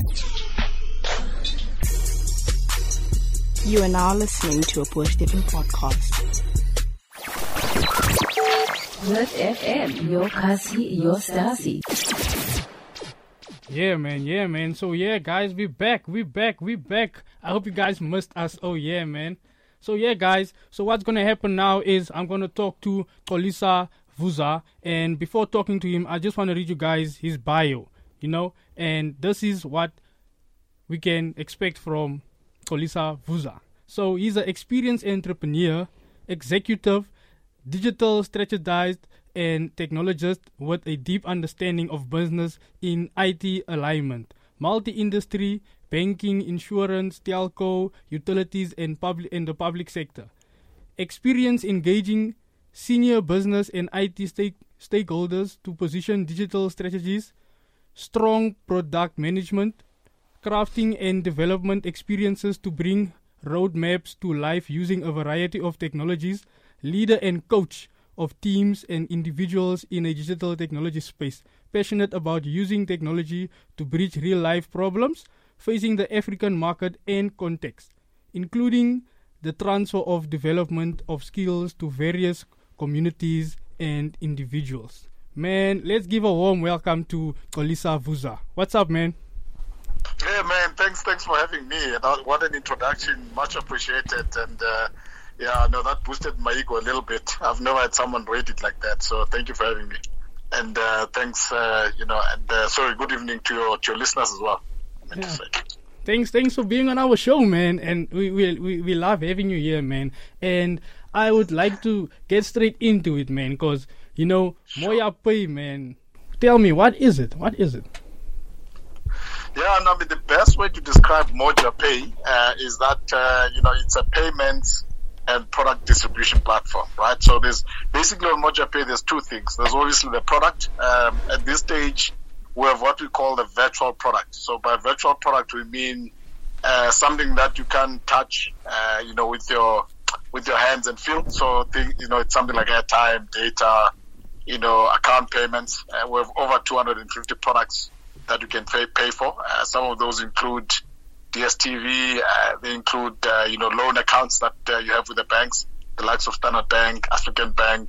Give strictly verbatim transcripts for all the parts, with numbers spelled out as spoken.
You are now listening to a Bush Dipping podcast. Good F M, your Kasi, your Stasi. Yeah, man, yeah, man. So, yeah, guys, we back, we back, we back. I hope you guys missed us. Oh, yeah, man. So, yeah, guys. So, what's going to happen now is I'm going to talk to Xolisa Vuza. And before talking to him, I just want to read you guys his bio, you know. And this is what we can expect from Xolisa Vuza. So, he's an experienced entrepreneur, executive, digital strategist, and technologist with a deep understanding of business in I T alignment, multi-industry, banking, insurance, telco, utilities, and public in the public sector. Experience engaging senior business and I T stake, stakeholders to position digital strategies, strong product management, crafting and development experiences to bring roadmaps to life using a variety of technologies, leader and coach of teams and individuals in a digital technology space, passionate about using technology to bridge real-life problems facing the African market and context, including the transfer of development of skills to various communities and individuals. Man, let's give a warm welcome to Xolisa Vuza. What's up, man? Hey, man, thanks thanks for having me. What an introduction, much appreciated. And uh, yeah, no, that boosted my ego a little bit. I've never had someone rate it like that, so thank you for having me. And uh, thanks, uh, you know, and uh, sorry, good evening to your to your listeners as well. I meant Yeah. to say. Thanks, thanks for being on our show, man. And we, we we we love having you here, man. And I would like to get straight into it, man, because you know, Moya Pay, man. Tell me, what is it? What is it? Yeah, and I mean, the best way to describe Moja Pay uh, is that, uh, you know, it's a payments and product distribution platform, right? So there's basically on Moja Pay, there's two things. There's obviously the product. Um, at this stage, we have what we call the virtual product. So by virtual product, we mean uh, something that you can touch, uh, you know, with your with your hands and feel. So, think, you know, it's something like airtime, data, you know, account payments. Uh, we have over two hundred fifty products that you can pay, pay for. Uh, some of those include D S T V, uh, they include, uh, you know, loan accounts that uh, you have with the banks, the likes of Standard Bank, African Bank.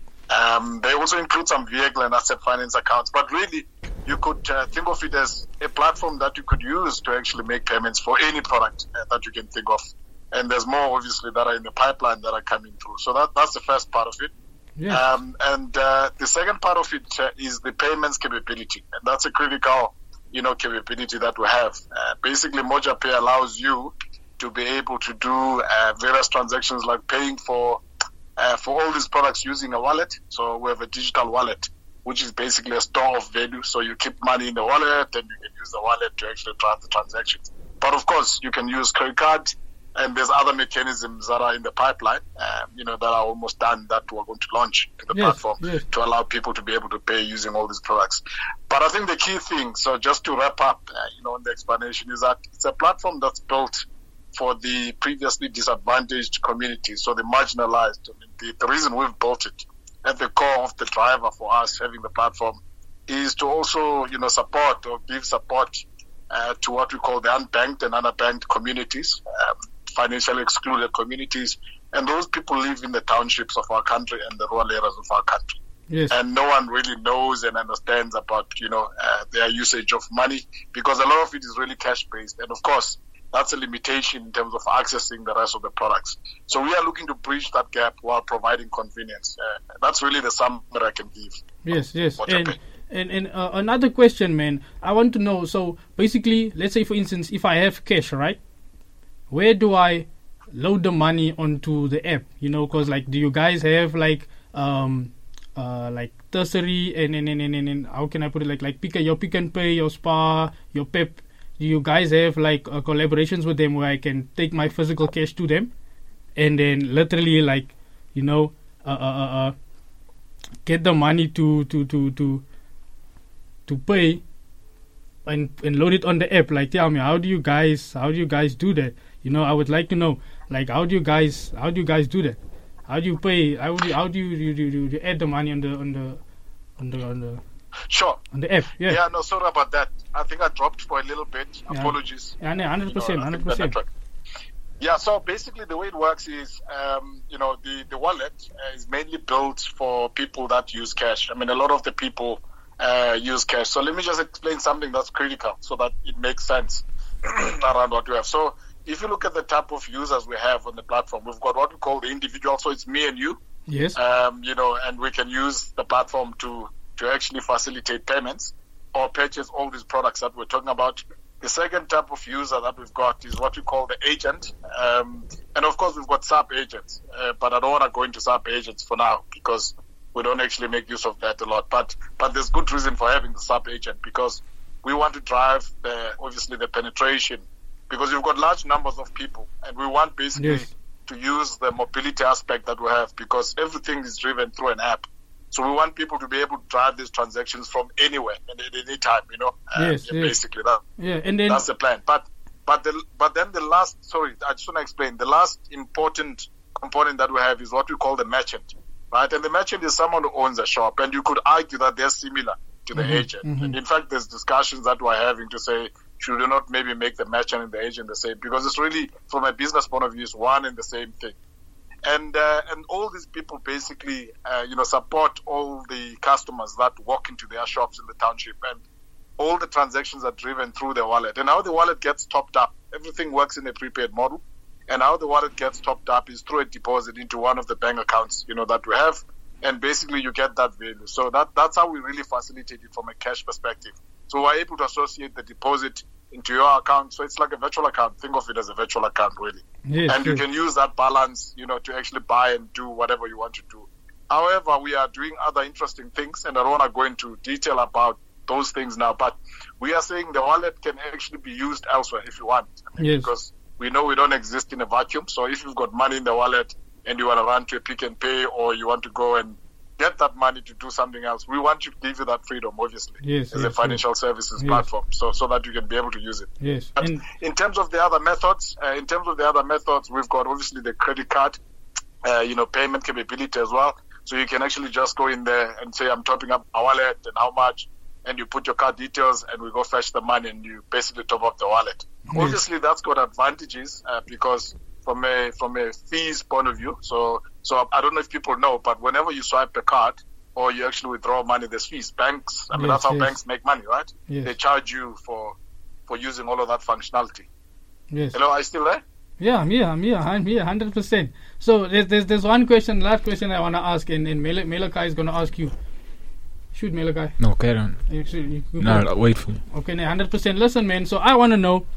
Um, they also include some vehicle and asset finance accounts. But really, you could uh, think of it as a platform that you could use to actually make payments for any product uh, that you can think of. And there's more, obviously, that are in the pipeline that are coming through. So that that's the first part of it. Yeah. Um, and uh, the second part of it uh, is the payments capability. And that's a critical, you know, capability that we have. Uh, basically, Moja Pay allows you to be able to do uh, various transactions like paying for uh, for all these products using a wallet. So we have a digital wallet, which is basically a store of value. So you keep money in the wallet and you can use the wallet to actually drive the transactions. But of course, you can use credit card. And there's other mechanisms that are in the pipeline, um, you know, that are almost done that we're going to launch to the Yes, platform yes. to allow people to be able to pay using all these products. But I think the key thing, so just to wrap up, uh, you know, on the explanation is that it's a platform that's built for the previously disadvantaged communities, so the marginalized. I mean, the, the reason we've built it at the core of the driver for us having the platform is to also, you know, support or give support uh, to what we call the unbanked and underbanked communities. Um, financially excluded communities, and those people live in the townships of our country and the rural areas of our country. Yes. And no one really knows and understands about, you know, uh, their usage of money, because a lot of it is really cash-based. And of course, that's a limitation in terms of accessing the rest of the products. So we are looking to bridge that gap while providing convenience. Uh, that's really the summary I can give. Yes, yes. Moja And Pay. and, and uh, another question, man. I want to know, so basically, let's say, for instance, if I have cash, right? Where do I load the money onto the app? You know, because like, do you guys have like um uh like tertiary and and, and, and, and, and how can I put it, like like pick a, your Pick and Pay, your Spar, your Pep? Do you guys have like uh, collaborations with them where I can take my physical cash to them and then literally like, you know, uh uh uh, uh get the money to to to to to pay and and load it on the app? Like, tell me, how do you guys how do you guys do that? You know, I would like to know, like, how do you guys how do you guys do that? How do you pay? How do you, how do you, you, you, you add the money on the on the on the on the Sure. On the app, yeah. Yeah, no, sorry about that. I think I dropped for a little bit. Yeah. Apologies. Yeah, no, one hundred percent, You know, I think one hundred percent. the network- Yeah, so basically the way it works is, um, you know, the, the wallet uh, is mainly built for people that use cash. I mean, a lot of the people uh, use cash. So let me just explain something that's critical so that it makes sense around what we have. So if you look at the type of users we have on the platform, we've got what we call the individual. So it's me and you, Yes. um, you know, and we can use the platform to, to actually facilitate payments or purchase all these products that we're talking about. The second type of user that we've got is what we call the agent. Um, and of course, we've got sub-agents, uh, but I don't want to go into sub-agents for now because we don't actually make use of that a lot. But but there's good reason for having the sub-agent because we want to drive, the, obviously, the penetration because we've got large numbers of people and we want basically Yes. to use the mobility aspect that we have because everything is driven through an app. So we want people to be able to drive these transactions from anywhere and at any time, you know. Um, Yes, yeah, yes. Basically, that, Yeah, and then that's the plan. But but the but then the last sorry, I just want to explain. The last important component that we have is what we call the merchant, right? And the merchant is someone who owns a shop, and you could argue that they're similar to the agent. And in fact, there's discussions that we're having to say should we not maybe make the merchant and the agent the same because it's really from a business point of view, it's one and the same thing. And uh, and all these people basically, uh, you know, support all the customers that walk into their shops in the township, and all the transactions are driven through the wallet. And how the wallet gets topped up, everything works in a prepaid model. And how the wallet gets topped up is through a deposit into one of the bank accounts, you know, that we have. And basically, you get that value. So that that's how we really facilitate it from a cash perspective. So we're able to associate the deposit into your account. So it's like a virtual account. Think of it as a virtual account, really. yes, and you yes. can use that balance, you know, to actually buy and do whatever you want to do. However, we are doing other interesting things, and I don't want to go into detail about those things now, but we are saying the wallet can actually be used elsewhere if you want. I mean, Yes. Because we know we don't exist in a vacuum. So if you've got money in the wallet and you want to run to a Pick and Pay or you want to go and get that money to do something else, we want to give you that freedom, obviously, Yes, as a yes, financial services Yes. platform, so so that you can be able to use it. Yes. But And in terms of the other methods, uh, in terms of the other methods, we've got obviously the credit card, uh, you know, payment capability as well. So you can actually just go in there and say, I'm topping up my wallet and how much, and you put your card details and we go fetch the money and you basically top up the wallet. Yes. Obviously, that's got advantages uh, because from a from a fees point of view, so so I don't know if people know, but whenever you swipe the card or you actually withdraw money, there's fees. Banks, I mean, Yes, that's how yes. banks make money, right? Yes. They charge you for for using all of that functionality. yes. Hello, are you still there? Yeah, I'm here. I'm here. I'm here. Hundred percent. So there's there's there's one question, last question I wanna ask, and and Mel- Melakai is gonna ask you. Shoot, Melakai. No, carry on. You should- you- you No, go. no, wait for you. Okay, now hundred percent. Listen, man. So I wanna know.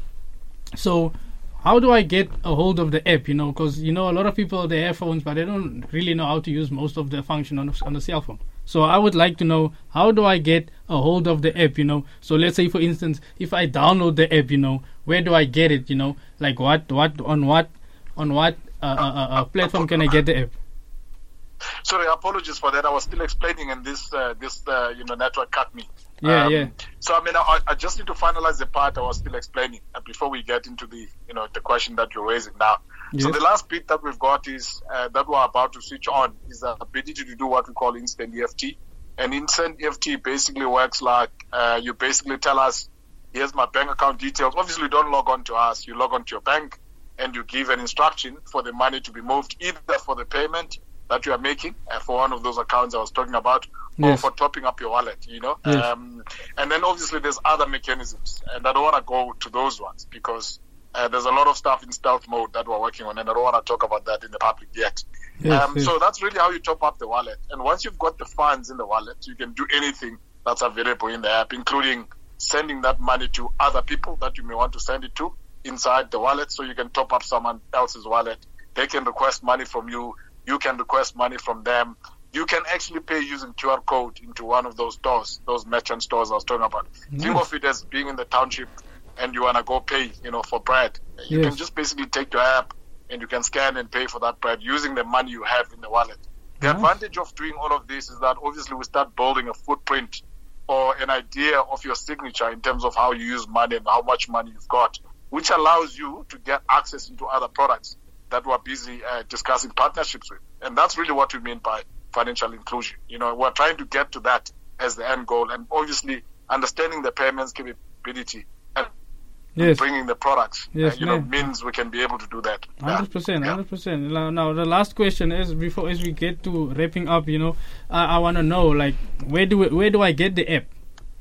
So, how do I get a hold of the app? You know, because you know a lot of people they have phones, but they don't really know how to use most of the function on the, on the cell phone. So I would like to know how do I get a hold of the app? You know, so let's say for instance, if I download the app, you know, where do I get it? You know, like what what on what on what uh, uh, uh, platform can I get the app? Sorry, apologies for that. I was still explaining, and this uh, this uh, you know network cut me. Yeah, yeah. So I mean, I, I just need to finalize the part I was still explaining uh, before we get into the you know the question that you're raising now. So Yes. the last bit that we've got is uh, that we're about to switch on is the ability to do what we call instant E F T. And instant E F T basically works like uh, you basically tell us, here's my bank account details. Obviously, you don't log on to us. You log on to your bank and you give an instruction for the money to be moved, either for the payment that you are making uh, for one of those accounts I was talking about, or Yes. for topping up your wallet, you know. Yes. Um, and then obviously there's other mechanisms, and I don't want to go to those ones because uh, there's a lot of stuff in stealth mode that we're working on, and I don't want to talk about that in the public yet. Yes, um, yes. So that's really how you top up the wallet. And once you've got the funds in the wallet, you can do anything that's available in the app, including sending that money to other people that you may want to send it to inside the wallet, so you can top up someone else's wallet. They can request money from you. You can request money from them. You can actually pay using Q R code into one of those stores, those merchant stores I was talking about. Think of it as being in the township and you want to go pay, you know, for bread. You Yes. can just basically take your app and you can scan and pay for that bread using the money you have in the wallet. The Nice. advantage of doing all of this is that obviously we start building a footprint or an idea of your signature in terms of how you use money and how much money you've got, which allows you to get access into other products that we're busy uh, discussing partnerships with. And that's really what we mean by financial inclusion. You know, we're trying to get to that as the end goal, and obviously understanding the payments capability and Yes. bringing the products, Yes, uh, you know, man. means we can be able to do that. Hundred percent, Yeah. hundred percent. Now, now, the last question is before as we get to wrapping up, you know, I, I want to know like where do we, where do I get the app?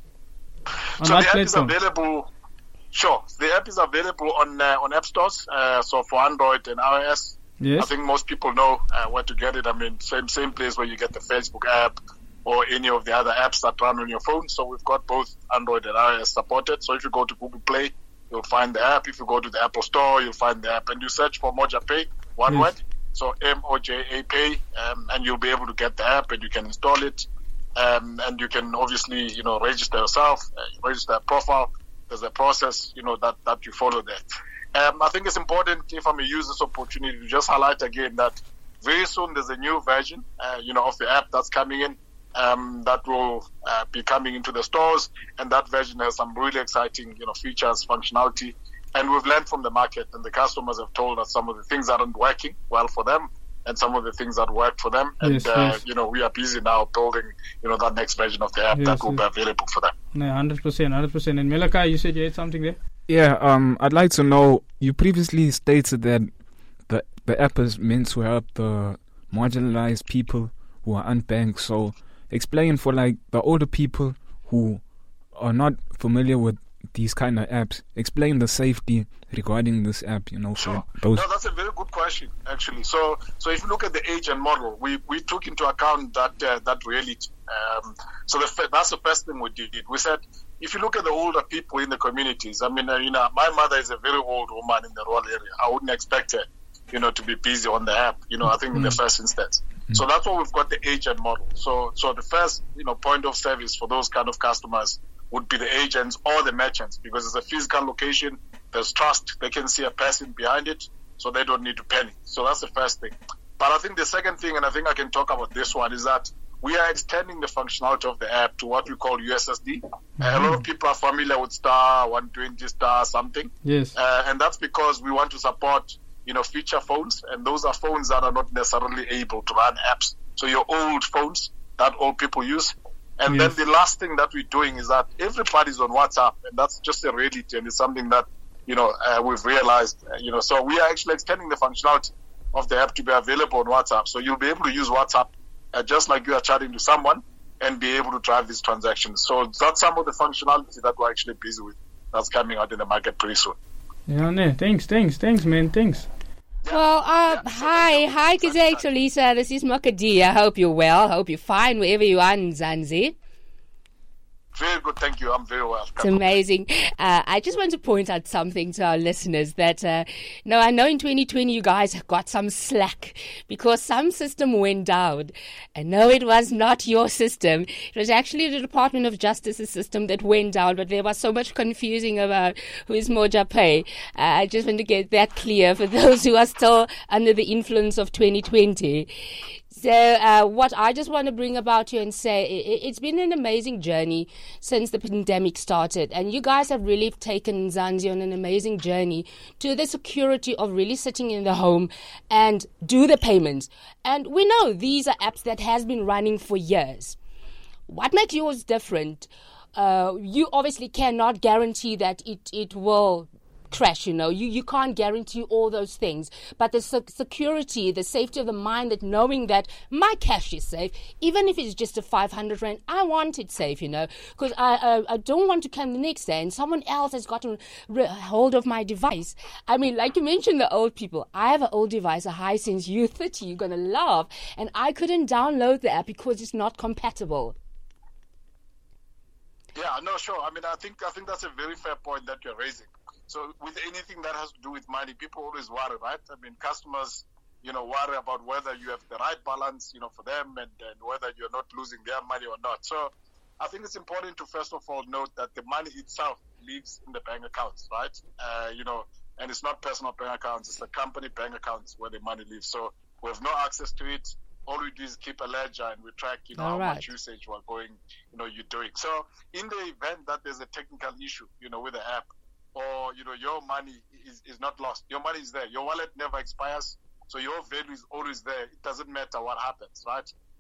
On So what the app is platform? available. Sure, the app is available on uh, on app stores. Uh, so for Android and iOS, Yes. I think most people know uh, where to get it. I mean, same same place where you get the Facebook app or any of the other apps that run on your phone. So we've got both Android and iOS supported. So if you go to Google Play, you'll find the app. If you go to the Apple Store, you'll find the app, and you search for Moja Pay, one Yes. word. So M O J A Pay, um, and you'll be able to get the app, and you can install it, um, and you can obviously, you know, register yourself, uh, register a profile. There's a process, you know, that, that you follow there. Um, I think it's important, if I may use this opportunity, to just highlight again that very soon there's a new version, uh, you know, of the app that's coming in, um, that will uh, be coming into the stores, and that version has some really exciting, you know, features, functionality, and we've learned from the market, and the customers have told us some of the things aren't working well for them, and some of the things that work for them, and Yes, uh, yes. you know, we are busy now building, you know, that next version of the app Yes, that will yes. be available for them. No, hundred percent, hundred percent. And Melaka, you said you had something there. Yeah, um, I'd like to know, you previously stated that the the app is meant to help the marginalized people who are unbanked. So explain for like the older people who are not familiar with these kind of apps. Explain the safety regarding this app, you know, for Sure. those. No, that's a very good question, actually. So, so if you look at the age and model, we, we took into account that uh, that reality. Um, so the, f- that's the first thing we did. We said, if you look at the older people in the communities, I mean, uh, you know, my mother is a very old woman in the rural area. I wouldn't expect her, you know, to be busy on the app, you know, I think in the first instance. So that's why we've got the agent model. So, so the first, you know, point of service for those kind of customers would be the agents or the merchants, because it's a physical location. There's trust. They can see a person behind it, so they don't need to panic. So that's the first thing. But I think the second thing, and I think I can talk about this one, is that we are extending the functionality of the app to what we call U S S D. Mm-hmm. Uh, a lot of people are familiar with star one twenty, star something. Yes. Uh, and that's because we want to support, you know, feature phones, and those are phones that are not necessarily able to run apps. So your old phones that old people use. And Yes. then the last thing that we're doing is that everybody's on WhatsApp, and that's just a reality, and it's something that, you know, uh, we've realized, uh, you know, so we are actually extending the functionality of the app to be available on WhatsApp. So you'll be able to use WhatsApp uh, just like you are chatting to someone and be able to drive these transactions. So that's some of the functionality that we're actually busy with. That's coming out in the market pretty soon. Yeah, no, thanks, thanks, thanks, man, thanks. Well, uh, Yeah, so hi, thank you. hi, good day, Thanks, Lisa. This is Makadi. I hope you're well. I hope you're fine wherever you are in Zanzi. Very good, thank you. I'm very well. It's amazing. Uh, I just want to point out something to our listeners that, uh, no, I know in twenty twenty you guys got some slack because some system went down. And no, it was not your system. It was actually the Department of Justice's system that went down, but there was so much confusing about who is Moja Pay. Uh, I just want to get that clear for those who are still under the influence of twenty twenty. So uh, what I just want to bring about you and say, it, it's been an amazing journey since the pandemic started. And you guys have really taken Zanzi on an amazing journey to the security of really sitting in the home and do the payments. And we know these are apps that has been running for years. What makes yours different? Uh, you obviously cannot guarantee that it, it will crash, you know, you, you can't guarantee all those things, but the sec- security, the safety of the mind, that knowing that my cash is safe, even if it's just a five hundred rand, I want it safe, you know, because I, I I don't want to come the next day and someone else has gotten re- hold of my device. I mean, like you mentioned, the old people, I have an old device, a Hisense U thirty, you're going to laugh, and I couldn't download the app because it's not compatible. Yeah, no, sure. I mean, I think I think that's a very fair point that you're raising. So with anything that has to do with money, people always worry, right? I mean, customers, you know, worry about whether you have the right balance, you know, for them, and, and whether you're not losing their money or not. So I think it's important to first of all note that the money itself lives in the bank accounts, right? Uh, you know, and it's not personal bank accounts; it's the company bank accounts where the money lives. So we have no access to it. All we do is keep a ledger and we track, you know, All how right. much usage we're going, you know, you're doing. So in the event that there's a technical issue, you know, with the app, or, you know, your money is, is not lost. Your money is there. Your wallet never expires. So your value is always there. It doesn't matter what happens, right?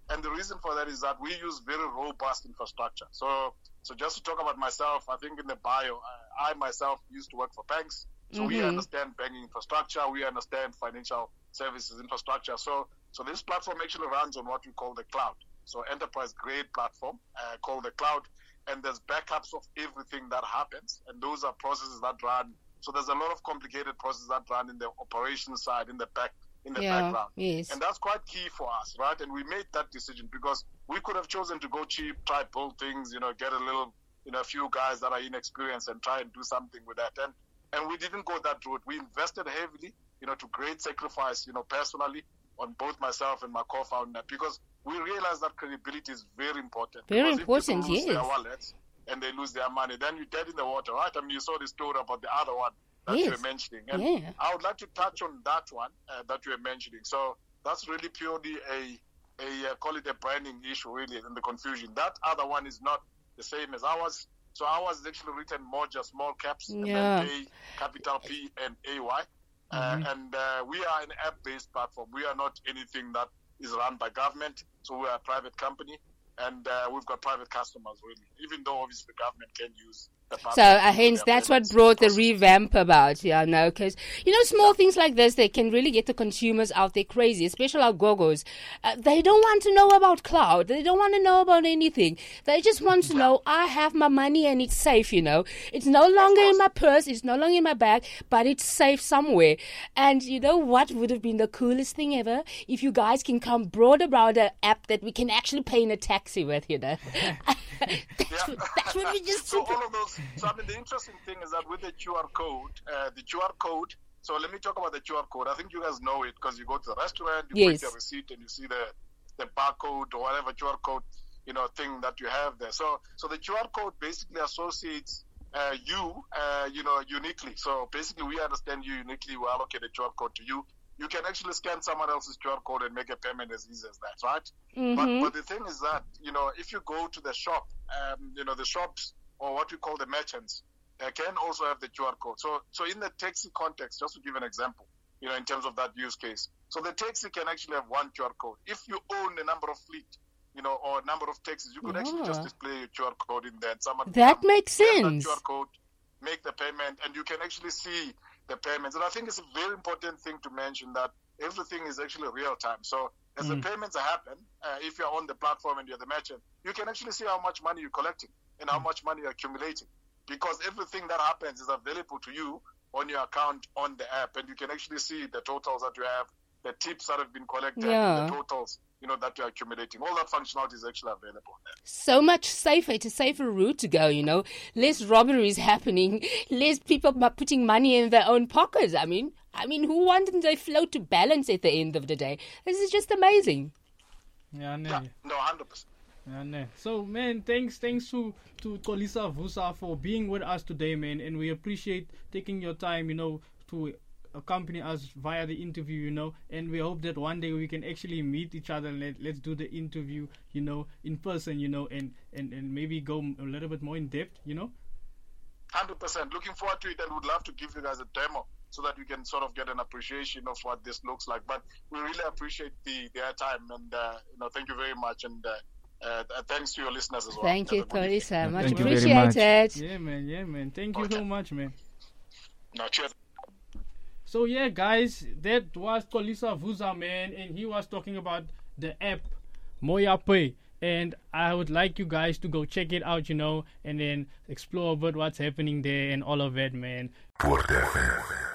And the reason for that is that we use very robust infrastructure. So, so just to talk about myself, I think in the bio, I, I myself used to work for banks. So mm-hmm. we understand banking infrastructure. We understand financial services infrastructure. So, so this platform actually runs on what we call the cloud. So enterprise grade platform uh, called the cloud. And there's backups of everything that happens. And those are processes that run. So there's a lot of complicated processes that run in the operations side, in the back, in the yeah, background. Yes. And that's quite key for us, right? And we made that decision because we could have chosen to go cheap, try build things, you know, get a little, you know, a few guys that are inexperienced and try and do something with that. And and we didn't go that route. We invested heavily, you know, to great sacrifice, you know, personally on both myself and my co-founder, because we realized that credibility is very important. Very because important, if people lose yes. their wallets and they lose their money, then you're dead in the water, right? I mean, you saw the story about the other one that yes. you were mentioning. And yeah. I would like to touch on that one uh, that you were mentioning. So that's really purely a, a uh, call it a branding issue, really, and the confusion. That other one is not the same as ours. So ours is actually written Moja, small caps, yeah. and then A, capital P, and A Y. Mm-hmm. Uh, and uh, we are an app-based platform. We are not anything that is run by government. So we are a private company. And uh, we've got private customers, really, even though obviously the government can use the platform. So, uh, hence, that's what brought the revamp about, yeah, no, because, you know, small yeah. things like this, they can really get the consumers out there crazy, especially our gogos. Uh, they don't want to know about cloud. They don't want to know about anything. They just want to yeah. know, I have my money and it's safe, you know. It's no longer in my purse, it's no longer in my bag, but it's safe somewhere. And you know what would have been the coolest thing ever? If you guys can come broad about an app that we can actually pay in a taxi with, you know. that's, yeah. what, that's what we just so all of those. So I mean, the interesting thing is that with the Q R code, uh, the Q R code. So let me talk about the Q R code. I think you guys know it because you go to the restaurant, you yes. put your receipt, and you see the the barcode or whatever Q R code, you know, thing that you have there. So so the Q R code basically associates uh, you, uh, you know, uniquely. So basically, we understand you uniquely. We allocate a Q R code to you. You can actually scan someone else's Q R code and make a payment as easy as that, right? Mm-hmm. But, but the thing is that, you know, if you go to the shop, um, you know, the shops or what we call the merchants, they can also have the Q R code. So, so in the taxi context, just to give an example, you know, in terms of that use case. So the taxi can actually have one Q R code. If you own a number of fleet, you know, or a number of taxis, you could yeah. actually just display your Q R code in there and someone that makes sense. That Q R code, make the payment, and you can actually see the payments. And I think it's a very important thing to mention that everything is actually real time. So as mm. the payments happen, uh, if you're on the platform and you're the merchant, you can actually see how much money you're collecting and how much money you're accumulating, because everything that happens is available to you on your account on the app, and you can actually see the totals that you have, the tips that have been collected, yeah. the totals, you know, that you're accumulating. All that functionality is actually available there. So much safer. It's a safer route to go, you know. Less robberies happening, less people putting money in their own pockets. I mean, I mean, who wanted their float to balance at the end of the day? This is just amazing. Yeah, no, yeah, no, one hundred percent. Yeah, no. So, man, thanks, thanks to to Xolisa Vusa for being with us today, man, and we appreciate taking your time, you know, to accompany us via the interview, you know, and we hope that one day we can actually meet each other and let, let's do the interview, you know, in person, you know, and, and, and maybe go a little bit more in depth, you know. one hundred percent. Looking forward to it, and would love to give you guys a demo so that you can sort of get an appreciation of what this looks like. But we really appreciate the, the airtime, and, uh, you know, thank you very much. And uh, uh, thanks to your listeners as well. Thank you, Xolisa. Much Thank appreciated. Yeah, man. Yeah, man. Thank you okay. so much, man. No, cheers. So yeah, guys, that was Xolisa Vusa, man, and he was talking about the app Moja Pay, and I would like you guys to go check it out, you know, and then explore about what's happening there and all of that, man.